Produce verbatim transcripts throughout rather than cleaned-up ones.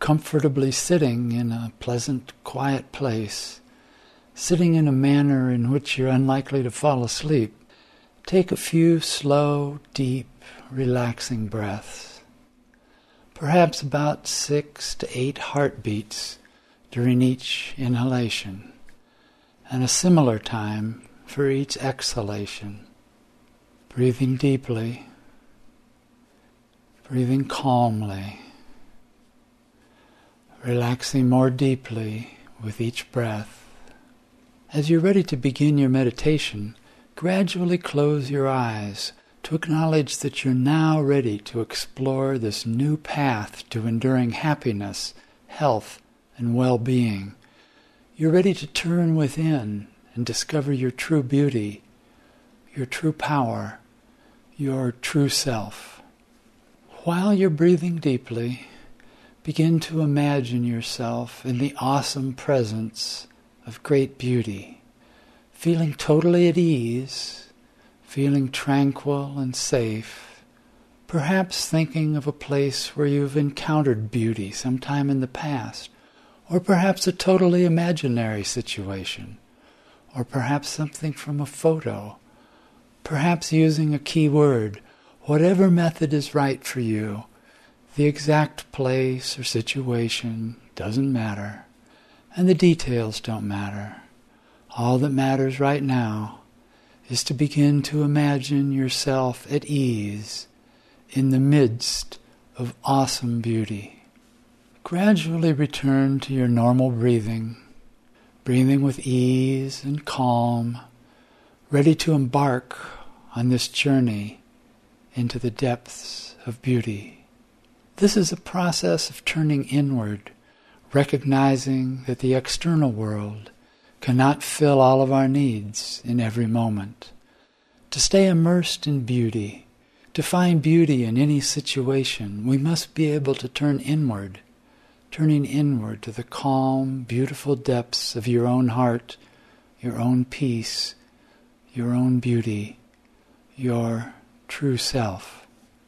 comfortably sitting in a pleasant, quiet place, sitting in a manner in which you're unlikely to fall asleep, take a few slow, deep, relaxing breaths. Perhaps about six to eight heartbeats during each inhalation, and a similar time for each exhalation. Breathing deeply, breathing calmly, relaxing more deeply with each breath. As you're ready to begin your meditation, gradually close your eyes to acknowledge that you're now ready to explore this new path to enduring happiness, health, and well-being. You're ready to turn within and discover your true beauty, your true power, your true self. While you're breathing deeply, begin to imagine yourself in the awesome presence of great beauty, feeling totally at ease, feeling tranquil and safe, perhaps thinking of a place where you've encountered beauty sometime in the past, or perhaps a totally imaginary situation, or perhaps something from a photo, perhaps using a key word. Whatever method is right for you, the exact place or situation doesn't matter, and the details don't matter. All that matters right now is to begin to imagine yourself at ease in the midst of awesome beauty. Gradually return to your normal breathing, breathing with ease and calm, ready to embark on this journey into the depths of beauty. This is a process of turning inward, recognizing that the external world cannot fill all of our needs in every moment. To stay immersed in beauty, to find beauty in any situation, we must be able to turn inward, turning inward to the calm, beautiful depths of your own heart, your own peace, your own beauty, your true self.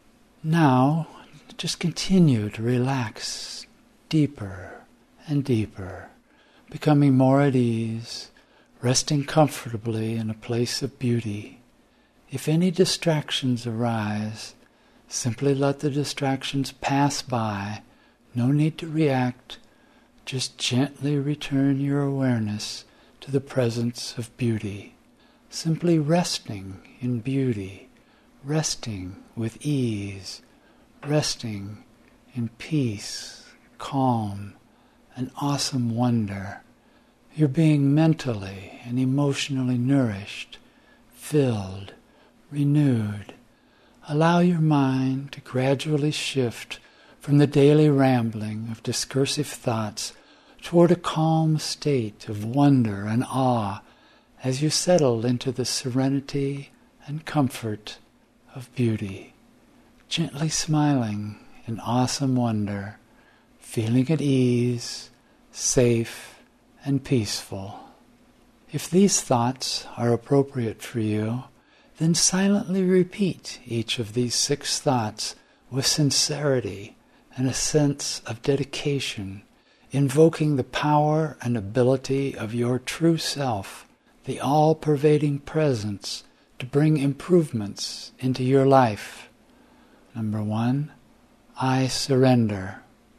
Now, just continue to relax deeper and deeper, becoming more at ease, resting comfortably in a place of beauty. If any distractions arise, simply let the distractions pass by. No need to react. Just gently return your awareness to the presence of beauty. Simply resting in beauty, resting with ease, resting in peace, calm, and awesome wonder. You're being mentally and emotionally nourished, filled, renewed. Allow your mind to gradually shift from the daily rambling of discursive thoughts toward a calm state of wonder and awe as you settle into the serenity and comfort of beauty, gently smiling in awesome wonder, feeling at ease, safe, and peaceful. If these thoughts are appropriate for you, then silently repeat each of these six thoughts with sincerity and a sense of dedication, invoking the power and ability of your true self, the all-pervading presence, to bring improvements into your life. Number one, I surrender.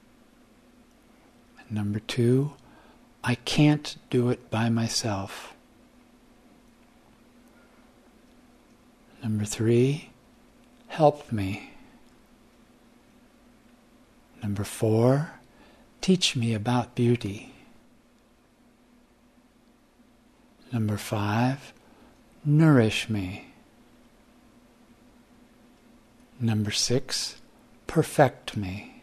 And number two, I can't do it by myself. Number three, help me. Number four, teach me about beauty. Number five, nourish me. Number six, perfect me.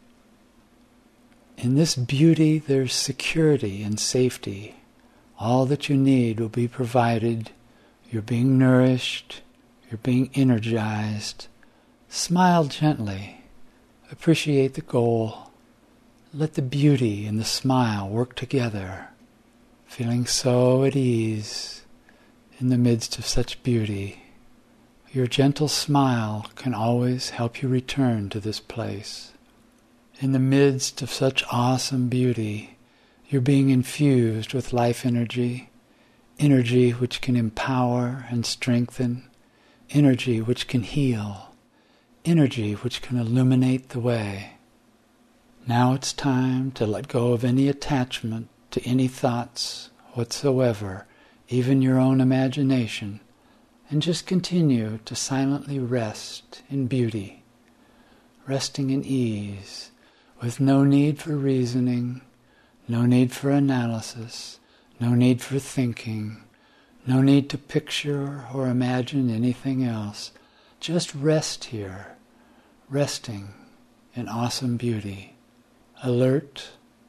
In this beauty there's security and safety. All that you need will be provided. You're being nourished. You're being energized. Smile gently. Appreciate the goal. Let the beauty and the smile work together, feeling so at ease in the midst of such beauty. Your gentle smile can always help you return to this place. In the midst of such awesome beauty, you're being infused with life energy, energy which can empower and strengthen, energy which can heal, energy which can illuminate the way. Now it's time to let go of any attachment to any thoughts whatsoever, even your own imagination, and just continue to silently rest in beauty, resting in ease, with no need for reasoning, no need for analysis, no need for thinking, no need to picture or imagine anything else. Just rest here, resting in awesome beauty. Alert,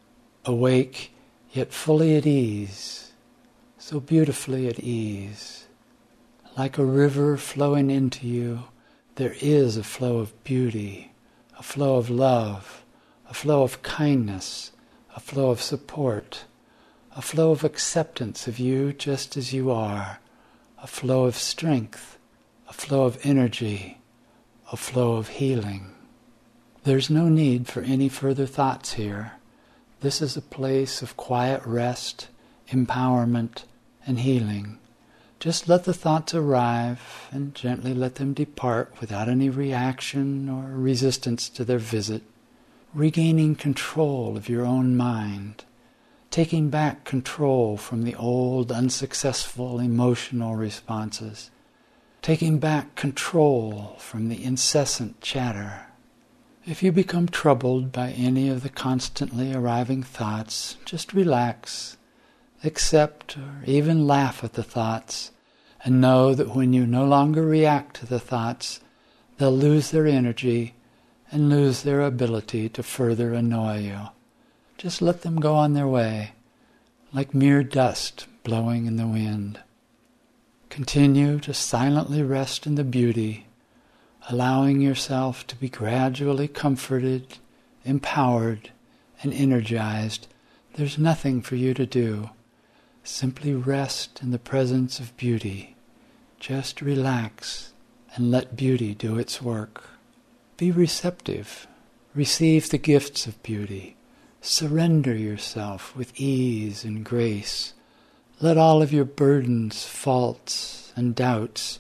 awake, yet fully at ease, so beautifully at ease. Like a river flowing into you, there is a flow of beauty, a flow of love, a flow of kindness, a flow of support, a flow of acceptance of you just as you are, a flow of strength, a flow of energy, a flow of healing. There's no need for any further thoughts here. This is a place of quiet rest, empowerment, and healing. Just let the thoughts arrive and gently let them depart without any reaction or resistance to their visit, regaining control of your own mind, taking back control from the old unsuccessful emotional responses, taking back control from the incessant chatter. If you become troubled by any of the constantly arriving thoughts, just relax, accept or even laugh at the thoughts, and know that when you no longer react to the thoughts, they'll lose their energy and lose their ability to further annoy you. Just let them go on their way, like mere dust blowing in the wind. Continue to silently rest in the beauty, allowing yourself to be gradually comforted, empowered, and energized. There's nothing for you to do. Simply rest in the presence of beauty. Just relax and let beauty do its work. Be receptive. Receive the gifts of beauty. Surrender yourself with ease and grace. Let all of your burdens, faults, and doubts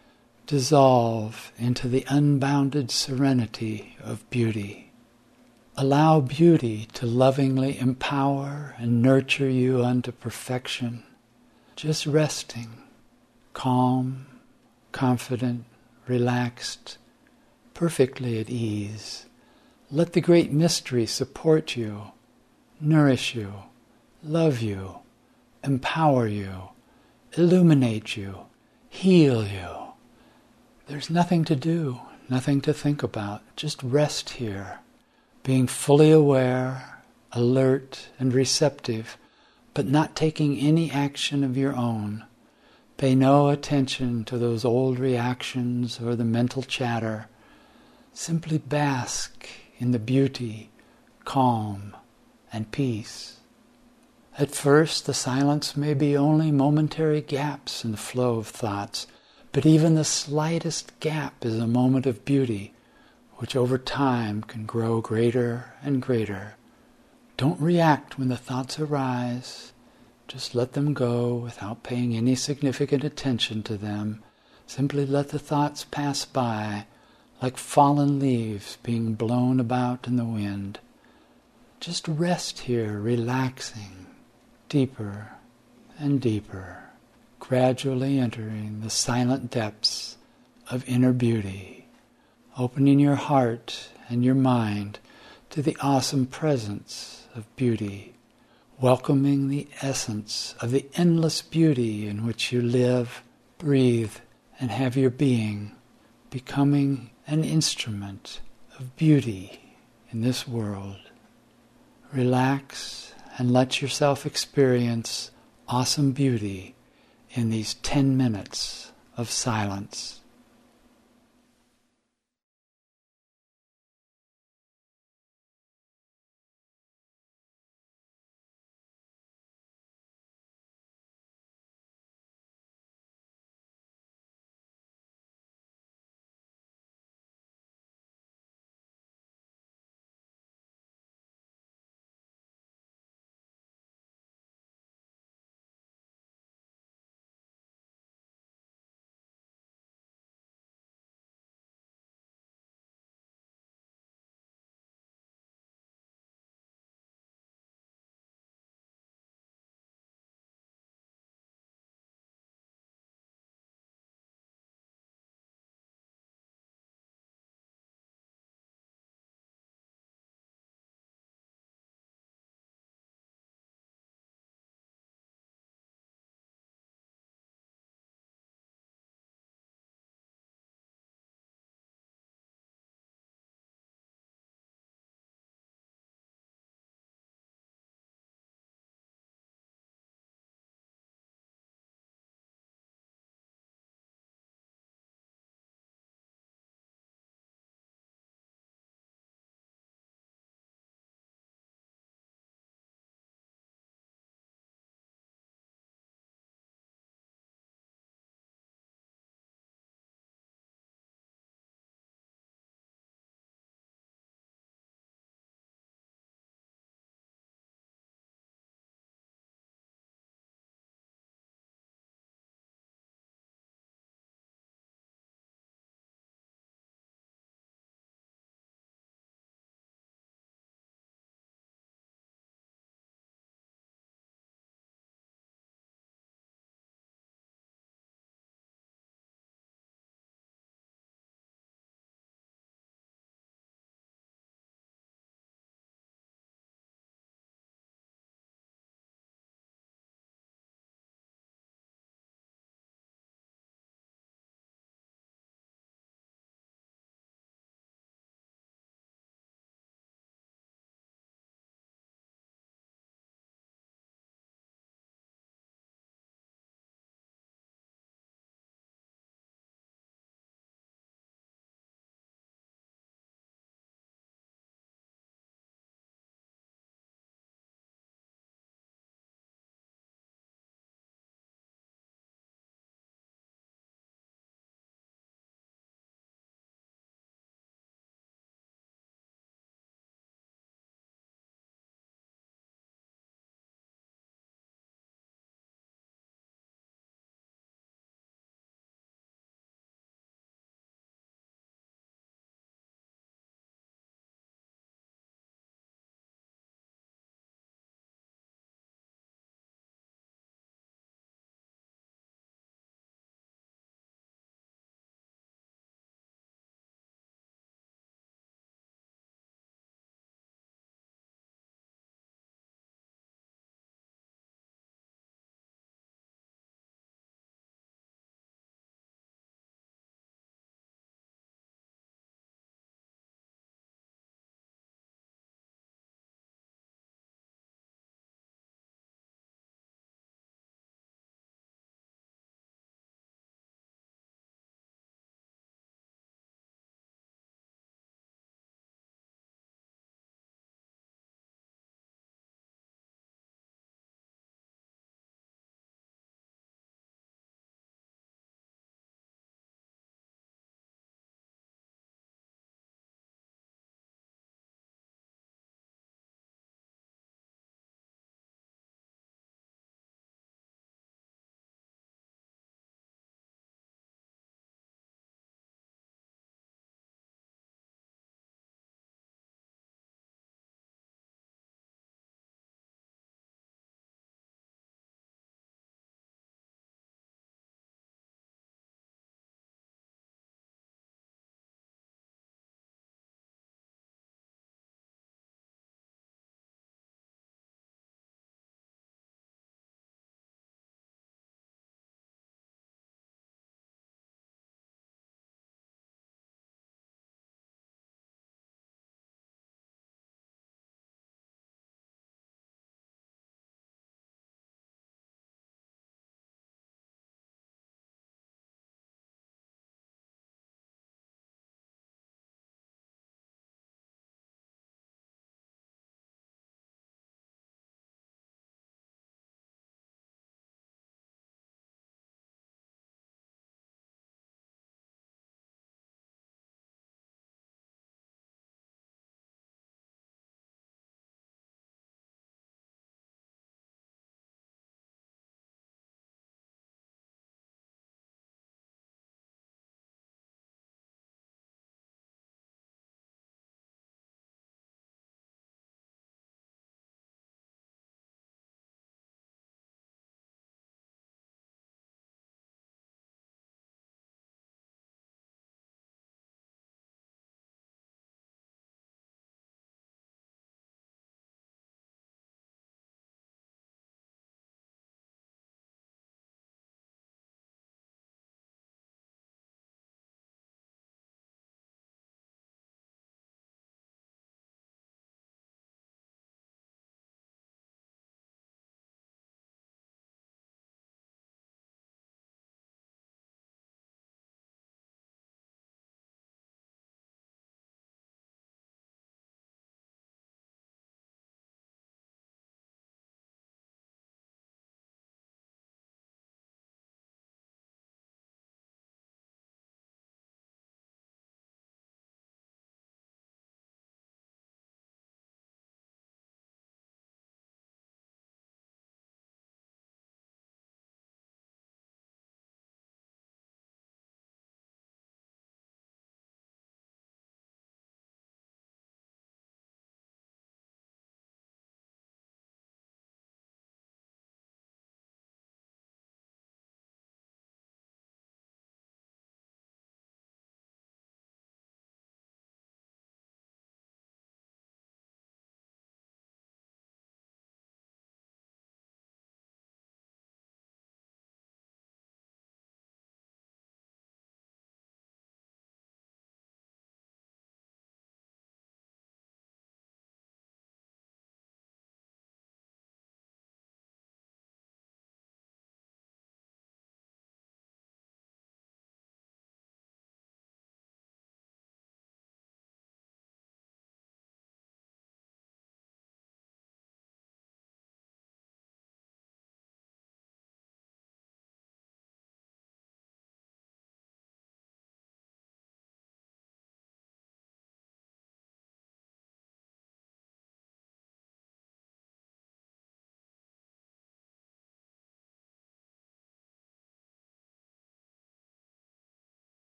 dissolve into the unbounded serenity of beauty. Allow beauty to lovingly empower and nurture you unto perfection, just resting, calm, confident, relaxed, perfectly at ease. Let the great mystery support you, nourish you, love you, empower you, illuminate you, heal you. There's nothing to do, nothing to think about. Just rest here, being fully aware, alert, and receptive, but not taking any action of your own. Pay no attention to those old reactions or the mental chatter. Simply bask in the beauty, calm, and peace. At first, the silence may be only momentary gaps in the flow of thoughts, but even the slightest gap is a moment of beauty, which over time can grow greater and greater. Don't react when the thoughts arise. Just let them go without paying any significant attention to them. Simply let the thoughts pass by, like fallen leaves being blown about in the wind. Just rest here, relaxing, deeper and deeper, gradually entering the silent depths of inner beauty, opening your heart and your mind to the awesome presence of beauty, welcoming the essence of the endless beauty in which you live, breathe, and have your being, becoming an instrument of beauty in this world. Relax and let yourself experience awesome beauty in these ten minutes of silence.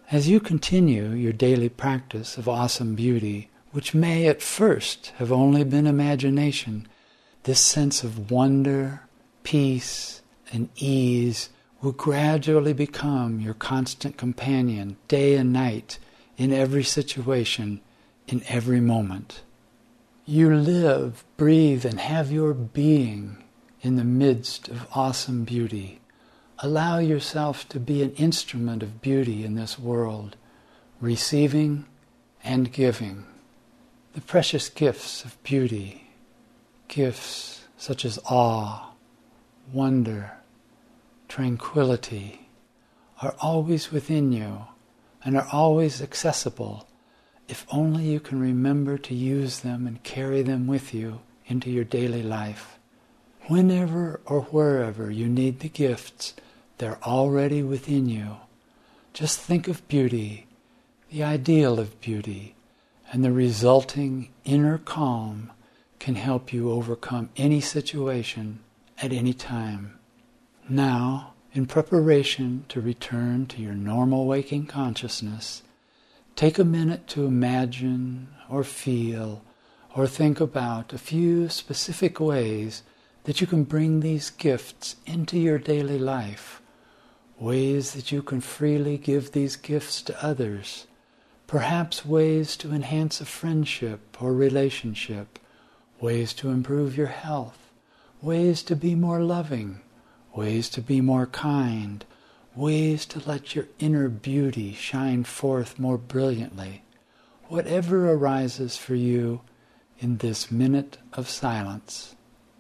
As you continue your daily practice of awesome beauty, which may at first have only been imagination, this sense of wonder, peace, and ease will gradually become your constant companion day and night in every situation, in every moment. You live, breathe, and have your being in the midst of awesome beauty. Allow yourself to be an instrument of beauty in this world, receiving and giving. The precious gifts of beauty, gifts such as awe, wonder, tranquility, are always within you and are always accessible if only you can remember to use them and carry them with you into your daily life. Whenever or wherever you need the gifts, they're already within you. Just think of beauty, the ideal of beauty, and the resulting inner calm can help you overcome any situation at any time. Now, in preparation to return to your normal waking consciousness, take a minute to imagine or feel or think about a few specific ways that you can bring these gifts into your daily life, ways that you can freely give these gifts to others, perhaps ways to enhance a friendship or relationship, ways to improve your health, ways to be more loving, ways to be more kind, ways to let your inner beauty shine forth more brilliantly, whatever arises for you in this minute of silence.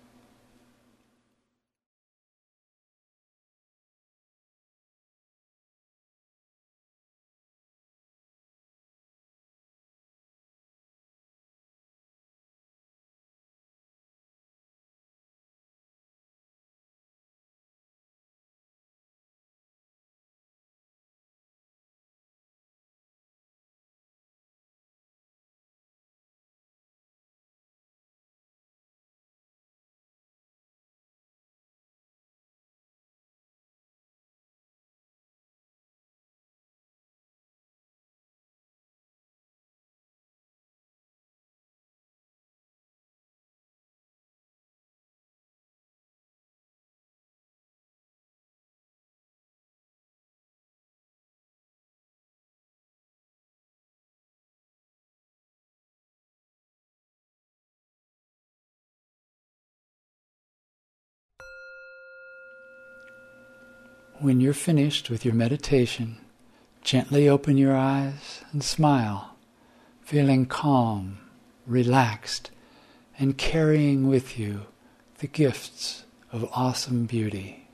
When you're finished with your meditation, gently open your eyes and smile, feeling calm, relaxed, and carrying with you the gifts of awesome beauty.